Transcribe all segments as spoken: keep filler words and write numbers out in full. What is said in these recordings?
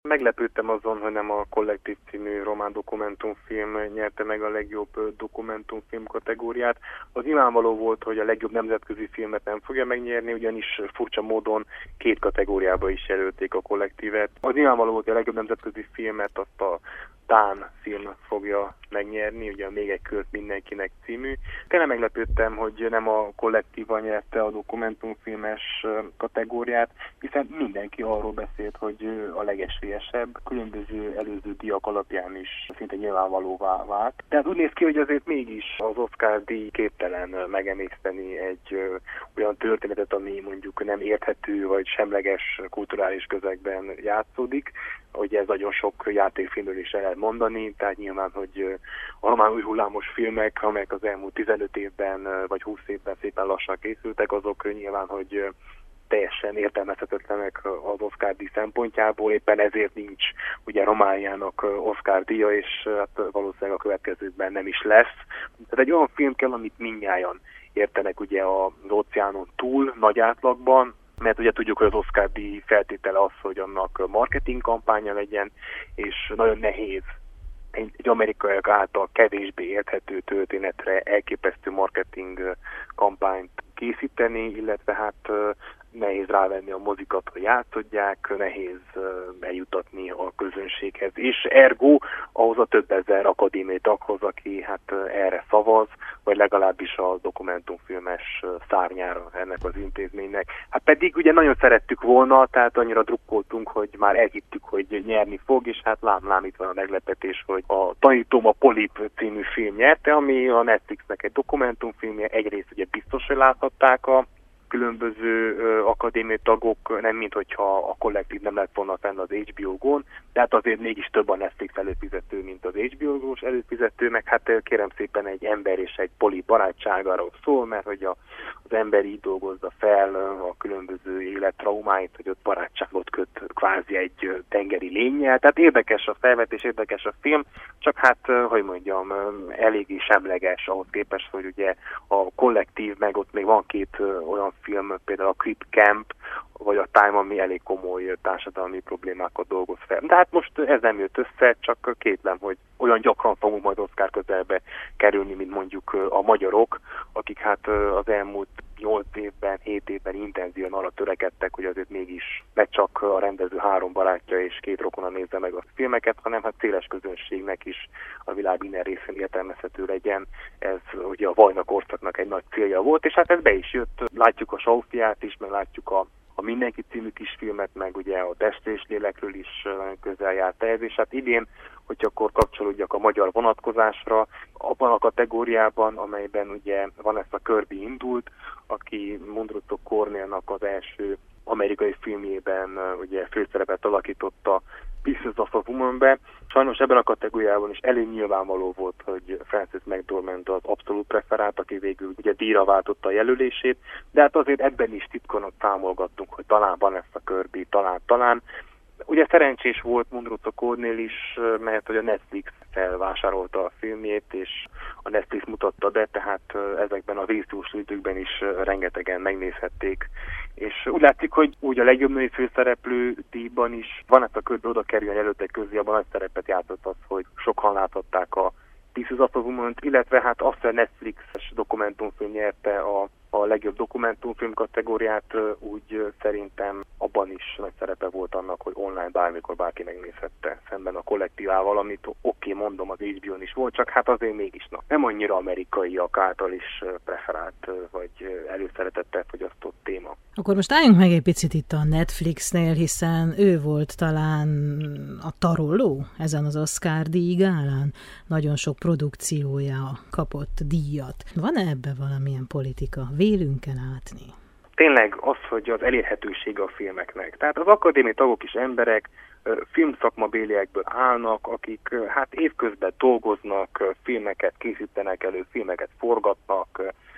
Meglepődtem azon, hogy nem a Kollektív című román dokumentumfilm nyerte meg a legjobb dokumentumfilm kategóriát. Az nyilvánvaló volt, hogy a legjobb nemzetközi filmet nem fogja megnyerni, ugyanis furcsa módon két kategóriába is jelölték a Kollektívet. Az nyilvánvaló volt, hogy a legjobb nemzetközi filmet azt a dán film fogja megnyerni, ugye a Még egy kört mindenkinek című. Tényleg meglepődtem, hogy nem a Kollektíva nyerte a dokumentumfilmes kategóriát, hiszen mindenki arról beszélt, hogy a legesélyesebb, különböző előző díjak alapján is szinte nyilvánvalóvá vált. Tehát úgy néz ki, hogy azért mégis az Oscar-díj képtelen megemészteni egy ö, olyan történetet, ami mondjuk nem érthető vagy semleges kulturális közegben játszódik. Ugye ez nagyon sok játékfilmről is el lehet mondani, tehát nyilván, hogy a román új hullámos filmek, amelyek az elmúlt tizenöt évben vagy húsz évben szépen lassan készültek, azok nyilván, hogy teljesen értelmezhetetlenek az Oscar-díj szempontjából, éppen ezért nincs ugye Romániának Oscar-díja, és hát valószínűleg a következőkben nem is lesz. Tehát egy olyan film kell, amit mindnyájan értenek ugye az óceánon túl, nagy átlagban, mert ugye tudjuk, hogy az Oscar-díj feltétele az, hogy annak marketing kampánya legyen, és nagyon nehéz egy amerikaiak által kevésbé érthető történetre elképesztő marketing kampányt készíteni, illetve hát nehéz rávenni a mozikat, hogy játszodják, nehéz eljutatni a közönséghez, és ergo ahhoz a több ezer akadémiai taghoz, aki hát erre szavaz, vagy legalábbis a dokumentumfilmes szárnyára ennek az intézménynek. Hát pedig ugye nagyon szerettük volna, tehát annyira drukkoltunk, hogy már elhittük, hogy nyerni fog, és hát lám-lám itt van a meglepetés, hogy a Tanítóm a Polip című film nyerte, ami a Netflixnek egy dokumentumfilmje, egyrészt ugye biztos, hogy láthatták a különböző uh, akadémiai tagok, nem mint hogyha a Kollektív nem lett volna fenn az há bé o Go-n, de hát azért mégis több a Netflix előfizető, mint az há bé o Go-s előfizető, meg hát kérem szépen egy ember és egy poli barátságáról szól, mert hogy a, az ember így dolgozza fel a különböző élettraumáit, hogy ott barátságot köt kvázi egy tengeri lénnyel. Tehát érdekes a felvetés, érdekes a film, csak hát, hogy mondjam, eléggé semleges ahhoz képest, hogy ugye a Kollektív, meg ott még van két olyan film, például a Crip Camp, vagy a Time, ami elég komoly társadalmi problémákat dolgoz fel. De hát most ez nem jött össze, csak kétlem, hogy olyan gyakran fogunk majd Oscar közelbe kerülni, mint mondjuk a magyarok, akik hát az elmúlt nyolc évben, hét évben intenzíven arra törekedtek, hogy azért mégis ne csak a rendező három barátja és két rokona nézze meg a filmeket, hanem hát széles közönségnek is a világ minden részén értelmezhető legyen. Ez ugye a Vajna korszaknak egy nagy célja volt, és hát ez be is jött. Látjuk a Saufiát is, meg látjuk a a Mindenki című kisfilmet, meg ugye a Testre és lélekről is közel járt ez, és hát idén, hogy akkor kapcsolódjak a magyar vonatkozásra, abban a kategóriában, amelyben ugye Vanessa Kirby indult, aki Mundruczo Cornélnak az első amerikai filmjében ugye főszerepet alakította Pieces of a Woman-be. Sajnos ebben a kategóriában is elég nyilvánvaló volt, hogy Frances McDormand az abszolút preferált, aki végül ugye díjra váltotta a jelölését, de hát azért ebben is titkon számolgattunk, hogy talán Vanessa Kirby, talán, talán. Ugye szerencsés volt Mundruczo Cornél is, mert hogy a Netflix felvásárolta a filmjét, és a Netflix mutatta be, tehát ezekben a vízús időkben is rengetegen megnézhették. És úgy látszik, hogy úgy a legjobb női főszereplő díjban is Vanessa Kirby oda kerüljön előttek közé, abban nagy szerepet játszott az, hogy sokan láthatták a Pieces of a Woman-t, illetve hát azt a Netflixes dokumentumfilm nyerte a, a legjobb dokumentumfilm kategóriát, úgy szerintem abban is nagy szerepe volt annak, hogy online bármikor bárki megnézhette, szemben a Kollektívával, amit oké, okay, mondom, az há bé o-n is volt, csak hát azért mégis na, nem annyira amerikaiak által is preferált, vagy előszeretettel fogyasztott téma. Akkor most álljunk meg egy picit itt a Netflixnél, hiszen ő volt talán a tarolló ezen az Oscar-díj gálán. Nagyon sok produkciója kapott díjat. Van-e ebbe valamilyen politika? Vélünk-e látni? Tényleg az, hogy az elérhetősége a filmeknek. Tehát az akadémiai tagok is emberek, filmszakmabéliekből állnak, akik hát évközben dolgoznak, filmeket készítenek elő, filmeket forgatnak,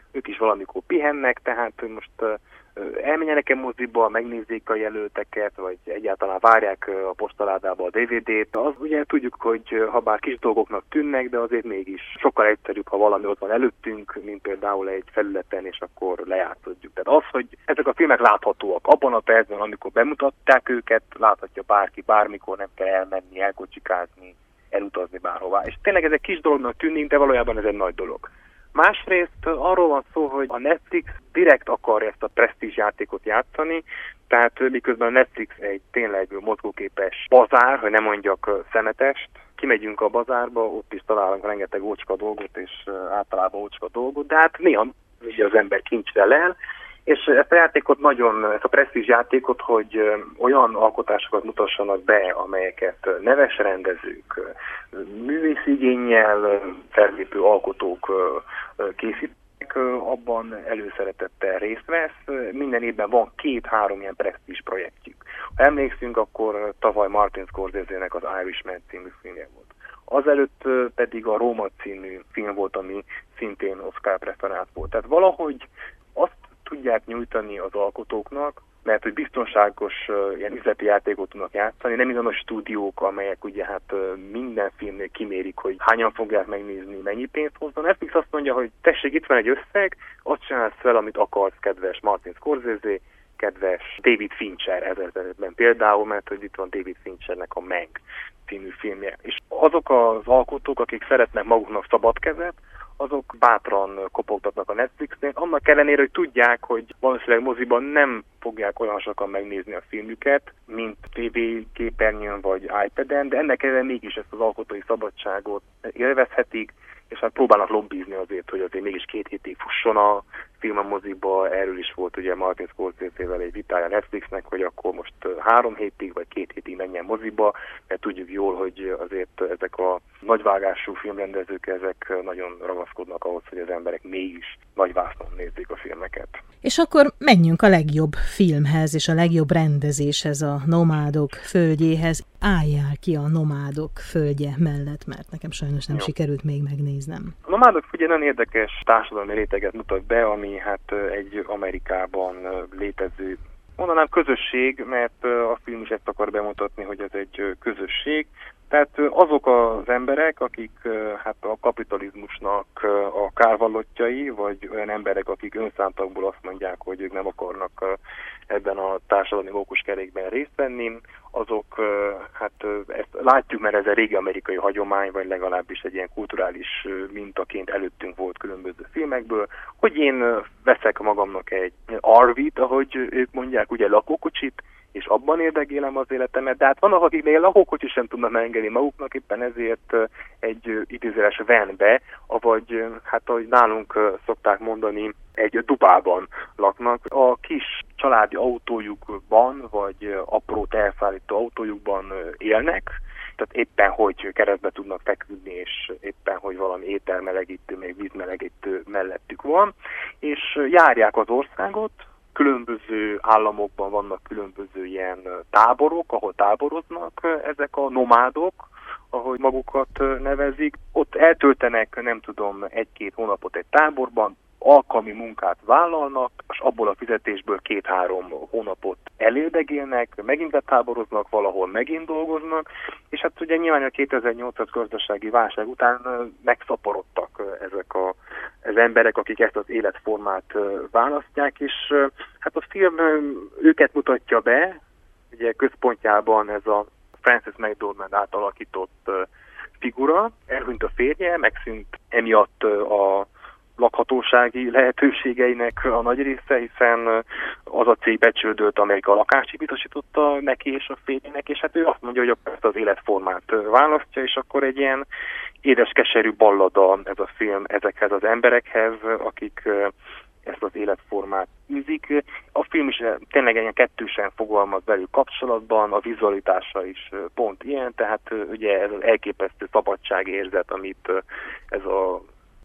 ők is valamikor pihennek, tehát hogy most elmenjenek-e moziba, megnézzék a jelölteket, vagy egyáltalán várják a postaládába a dé vé dét. Az ugye tudjuk, hogy ha bár kis dolgoknak tűnnek, de azért mégis sokkal egyszerűbb, ha valami ott van előttünk, mint például egy felületen, és akkor lejátszodjuk. Tehát az, hogy ezek a filmek láthatóak abban a percben, amikor bemutatták őket, láthatja bárki, bármikor, nem kell elmenni, elkocsikázni, elutazni bárhová. És tényleg ezek kis dolognak tűnik, de valójában ez egy nagy dolog. Másrészt arról van szó, hogy a Netflix direkt akarja ezt a presztízs játékot játszani, tehát miközben a Netflix egy tényleg mozgóképes bazár, hogy nem mondjak szemetest, kimegyünk a bazárba, ott is találunk rengeteg ócska dolgot, és általában ócska dolgot, de hát néha ugye az ember kincsre lel, és ezt a játékot nagyon, ezt a presztízs játékot, hogy olyan alkotásokat mutassanak be, amelyeket neves rendezők, művészi igénnyel fellépő alkotók készítenek, abban előszeretettel részt vesz. Minden évben van két-három ilyen presztízs projektjük. Ha emlékszünk, akkor tavaly Martin Scorsese-nek az Irishman című filmje volt. Azelőtt pedig a Róma című film volt, ami szintén Oscar preferált volt. Tehát valahogy azt tudják nyújtani az alkotóknak, mert hogy biztonságos uh, ilyen üzleti játékot tudnak játszani, nem azon a stúdiók, amelyek ugye hát uh, minden filmnél kimérik, hogy hányan fogják megnézni, mennyi pénzt hozzon. Netflix azt mondja, hogy tessék, itt van egy összeg, azt csinálsz fel, amit akarsz, kedves Martin Scorsese, kedves David Fincher ezeredben például, mert hogy itt van David Finchernek a Meg című filmje. És azok az alkotók, akik szeretnek maguknak szabad kezet, azok bátran kopogtatnak a Netflixnél, annak ellenére, hogy tudják, hogy valószínűleg moziban nem fogják olyan sokan megnézni a filmüket, mint té vé képernyőn vagy iPad-en, de ennek ellenére mégis ezt az alkotói szabadságot élvezhetik, és hát próbálnak lobbizni azért, hogy azért mégis két hétig fusson a film a moziba. Erről is volt ugye Martin Scorsese-vel egy vitája Netflixnek, hogy akkor most három hétig vagy két hétig menjen moziba, mert tudjuk jól, hogy azért ezek a nagyvágású filmrendezők, ezek nagyon ragaszkodnak ahhoz, hogy az emberek mégis nagyvásznon nézzék a filmeket. És akkor menjünk a legjobb filmhez és a legjobb rendezéshez, a Nomádok földjéhez. Álljál ki a Nomádok földje mellett, mert nekem sajnos nem Jó. sikerült még megnéznem. A Nomádok ugye nagyon érdekes társadalmi réteget mutat be, ami hát egy Amerikában létező, mondanám közösség, mert a film is ezt akar bemutatni, hogy ez egy közösség. Tehát azok az emberek, akik hát a kapitalizmusnak a kárvallottjai, vagy olyan emberek, akik önszántakból azt mondják, hogy ők nem akarnak ebben a társadalmi mókuskerékben részt venni, azok, hát ezt látjuk, mert ez egy régi amerikai hagyomány, vagy legalábbis egy ilyen kulturális mintaként előttünk volt különböző filmekből, hogy én veszek magamnak egy er vét, ahogy ők mondják, ugye lakókocsit, és abban érdegélem az életemet, de hát vannak, akik még lakókocsit sem tudnak megengedni maguknak, éppen ezért egy idézőjeles vanbe, avagy hát ahogy nálunk szokták mondani, egy dupában laknak. A kis családi autójukban, vagy apró teherszállító autójukban élnek, tehát éppen, hogy keresztbe tudnak feküdni, és éppen, hogy valami ételmelegítő, még vízmelegítő mellettük van, és járják az országot. Különböző államokban vannak különböző ilyen táborok, ahol táboroznak ezek a nomádok, ahogy magukat nevezik. Ott eltöltenek, nem tudom, egy-két hónapot egy táborban, alkalmi munkát vállalnak, és abból a fizetésből két-három hónapot elérdegélnek, megint betáboroznak valahol, megint dolgoznak, és hát ugye nyilván a kétezer-nyolcas gazdasági válság után megszaporodtak ezek a, az emberek, akik ezt az életformát választják, és hát a film őket mutatja be, ugye központjában ez a Frances McDormand átalakított figura, elhunyt a férje, megszűnt emiatt a lakhatósági lehetőségeinek a nagy része, hiszen az a cég becsődölt, amelyik a lakást biztosította neki és a férjének, és hát ő azt mondja, hogy ezt az életformát választja, és akkor egy ilyen édes-keserű ballada ez a film ezekhez az emberekhez, akik ezt az életformát űzik. A film is tényleg ilyen kettősen fogalmaz velük kapcsolatban, a vizualitása is pont ilyen, tehát ugye ez az elképesztő szabadságérzet, amit ez a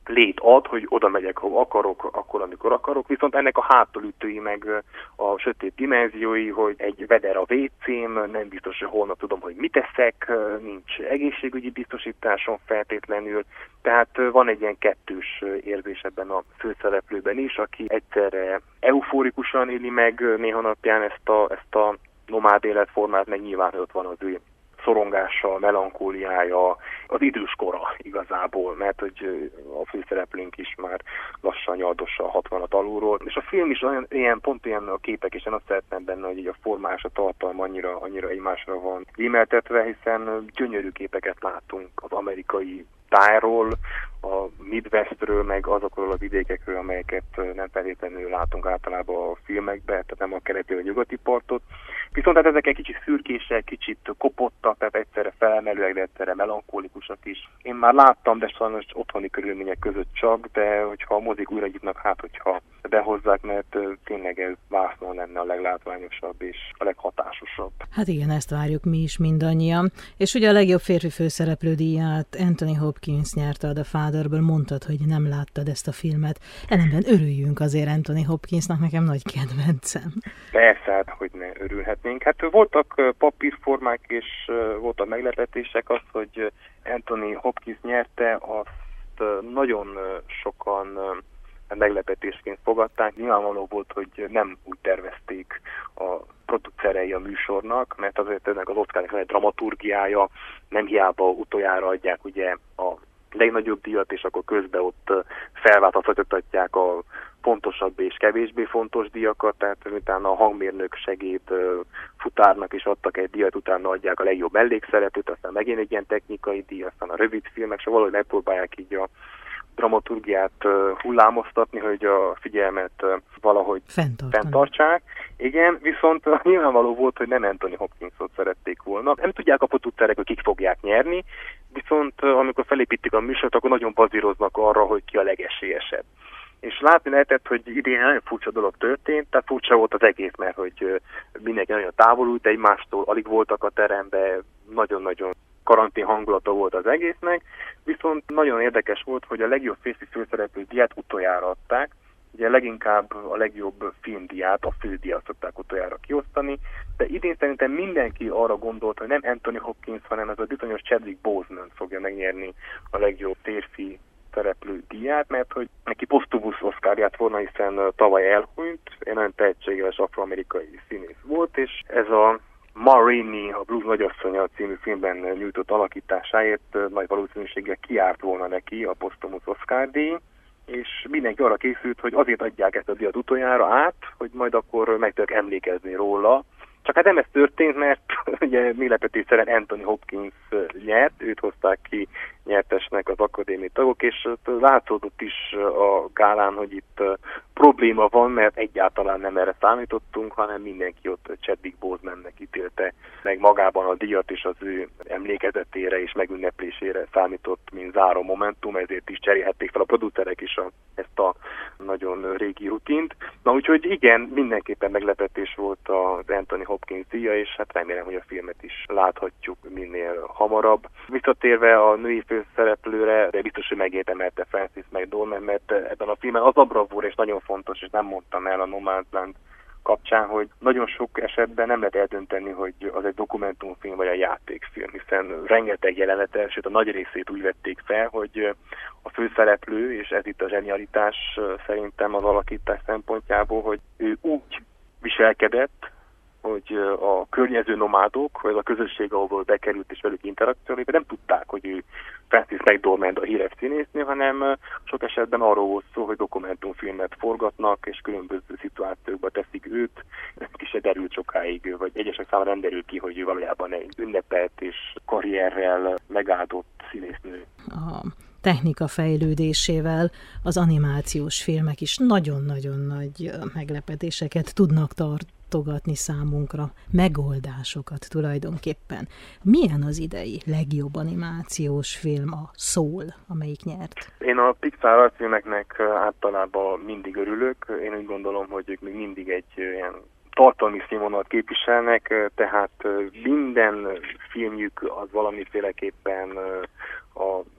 lét ad, hogy oda megyek, ha akarok, akkor, amikor akarok, viszont ennek a hátulütői meg a sötét dimenziói, hogy egy veder a vécém, nem biztos, hogy holnap tudom, hogy mit eszek, nincs egészségügyi biztosításon feltétlenül, tehát van egy ilyen kettős érzés ebben a főszereplőben is, aki egyszerre euforikusan éli meg néha napján ezt a, ezt a nomád életformát, meg nyilván ott van az ő szorongása, melankóliája, az időskora igazából, mert hogy a főszereplőnk is már lassan nyaldossa a hatvanat alulról. És a film is olyan, ilyen, pont ilyen a képek, és én azt szeretném benne, hogy így a formás, a tartalma annyira, annyira egymásra van rímeltetve, hiszen gyönyörű képeket látunk az amerikai tájról, a Midwestről, meg azokról a vidékekről, amelyeket nem feltétlenül látunk általában a filmekben, tehát nem a keleti vagy nyugati partot. Viszont hát ezek egy kicsit szürkések, kicsit kopottak, tehát egyszerre felemelőek, de egyszerre melankólikusak is. Én már láttam, de sajnos otthoni körülmények között csak, de hogyha a mozik újra nyitnak, hát hogyha behozzák, mert tényleg ez vásznon lenne a leglátványosabb és a leghatásosabb. Hát igen, ezt várjuk mi is mindannyian. És ugye a legjobb férfi főszereplő díját Anthony Hopkins nyerte a The Fatherből, mondtad, hogy nem láttad ezt a filmet. Ellenben örüljünk azért Anthony Hopkinsnak, nekem nagy kedvencem. Persze, hát hogy ne örülhetnénk. Hát voltak papírformák és voltak meglepetések, az, hogy Anthony Hopkins nyerte, azt nagyon sokan meglepetésként fogadták. Nyilvánvaló volt, hogy nem úgy tervezték a producerei a műsornak, mert azért ennek az Oscarnak van egy dramaturgiája, nem hiába utoljára adják ugye a legnagyobb díjat, és akkor közben ott felváltoztatják a fontosabb és kevésbé fontos díjakat, tehát utána a hangmérnök segéd futárnak is adtak egy díjat, utána adják a legjobb mellékszereplőt, aztán megint egy ilyen technikai díj, aztán a rövid filmek, és valahogy megpróbálják így a dramaturgiát hullámoztatni, hogy a figyelmet valahogy fenntartsák. Igen, viszont nyilvánvaló volt, hogy nem Anthony Hopkinsot szerették volna. Nem tudják a producerek, hogy kik fogják nyerni, viszont amikor felépítik a műsort, akkor nagyon bazíroznak arra, hogy ki a legesélyesebb. És látni lehetett, hogy idén nagyon furcsa dolog történt, tehát furcsa volt az egész, mert hogy mindenki nagyon távolult egymástól, alig voltak a teremben, nagyon-nagyon karantén hangulata volt az egésznek, viszont nagyon érdekes volt, hogy a legjobb férfi főszereplő díját utoljára adták, ugye leginkább a legjobb filmdíját, a fődíjat szokták utoljára kiosztani, de idén szerintem mindenki arra gondolt, hogy nem Anthony Hopkins, hanem ez a bizonyos Chadwick Boseman fogja megnyerni a legjobb férfi szereplő díját, mert hogy neki posztumusz Oscarját volna, hiszen tavaly elhunyt, egy nagyon tehetséges afroamerikai színész volt, és ez a Ma Rainey, a Blues nagyasszonya című filmben nyújtott alakításáért nagy valószínűséggel kiárt volna neki a posztumusz Oscar-díj, és mindenki arra készült, hogy azért adják ezt a díjat utoljára át, hogy majd akkor meg tudják emlékezni róla. Csak hát nem ez történt, mert ugye meglepetésszerűen Anthony Hopkins nyert, őt hozták ki nyertesnek az akadémiai tagok, és látszódott is a gálán, hogy itt probléma van, mert egyáltalán nem erre számítottunk, hanem mindenki ott Chadwick Bosemannek ítélte meg magában a díjat, és az ő emlékezetére és megünneplésére számított, mint záró momentum, ezért is cserélhették fel a producerek is a, ezt a nagyon régi rutint. Na úgyhogy igen, mindenképpen meglepetés volt az Anthony Hopkins díja, és hát remélem, hogy a filmet is láthatjuk minél hamarabb. Visszatérve a női főszereplőre, de biztos, hogy megérdemelte Frances McDormand, mert ebben a filmen az a bravúr, és nagyon fontos, és nem mondtam el a Nomadland kapcsán, hogy nagyon sok esetben nem lehet eldönteni, hogy az egy dokumentumfilm vagy a játékfilm, hiszen rengeteg jelenetet, sőt a nagy részét úgy vették fel, hogy a főszereplő, és ez itt a zsenialitás szerintem az alakítás szempontjából, hogy ő úgy viselkedett, hogy a környező nomádok, vagy a közösség, ahol bekerült és velük interakciót, nem tudták, hogy ő Frances McDormand a híres színésznő, hanem sok esetben arról volt szó, hogy dokumentumfilmet forgatnak, és különböző szituációkba teszik őt. Ez ki se derült sokáig, vagy egyesek számára nem derül ki, hogy ő valójában egy ünnepelt és karrierrel megáldott színésznő. A technika fejlődésével az animációs filmek is nagyon-nagyon nagy meglepetéseket tudnak tartogatni számunkra, megoldásokat tulajdonképpen. Milyen az idei legjobb animációs film, a Soul, amelyik nyert? Én a Pixar rajzfilmeknek általában mindig örülök. Én úgy gondolom, hogy ők még mindig egy ilyen tartalmi színvonalat képviselnek, tehát minden filmjük az valamiféleképpen a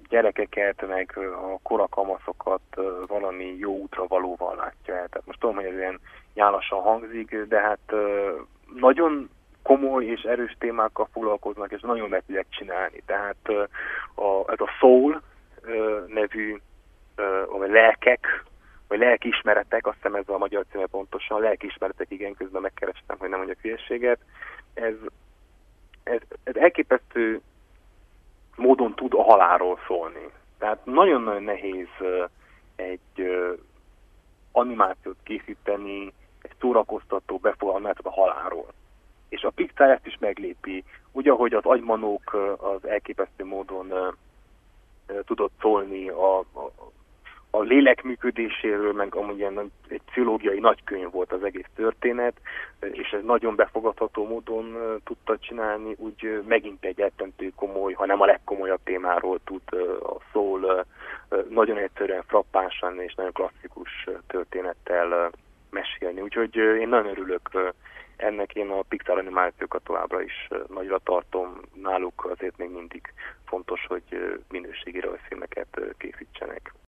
gyerekeket, meg a korakamaszokat valami jó útra valóval látja el. Tehát most tudom, hogy ez ilyen nyálasan hangzik, de hát nagyon komoly és erős témákkal foglalkoznak, és nagyon meg tudják csinálni. Tehát a, ez a soul nevű, vagy lelkek, vagy lelkiismeretek, azt hiszem ez a magyar címe pontosan, lelkiismeretek, igen, közben megkerestem, hogy nem mondjak hülyeséget. Ez, ez, ez elképesztő módon tud a halálról szólni. Tehát nagyon-nagyon nehéz egy animációt készíteni, egy szórakoztató befogalmát a halálról. És a Pixar ezt is meglépi. Úgy, ahogy az agymanók az elképesztő módon tudott szólni a, a, a lélek működéséről, meg amúgy ilyen egy pszichológiai nagykönyv volt az egész történet, és ez nagyon befogadható módon tudta csinálni, úgy megint egy eltentő komoly, hanem a legkomolyabb témáról tud a szól nagyon egyszerűen, frappánsan és nagyon klasszikus történettel mesélni. Úgyhogy én nagyon örülök ennek, én a Pixar animációkat továbbra is nagyra tartom, náluk azért még mindig fontos, hogy minőségi rajzfilmeket készítsenek.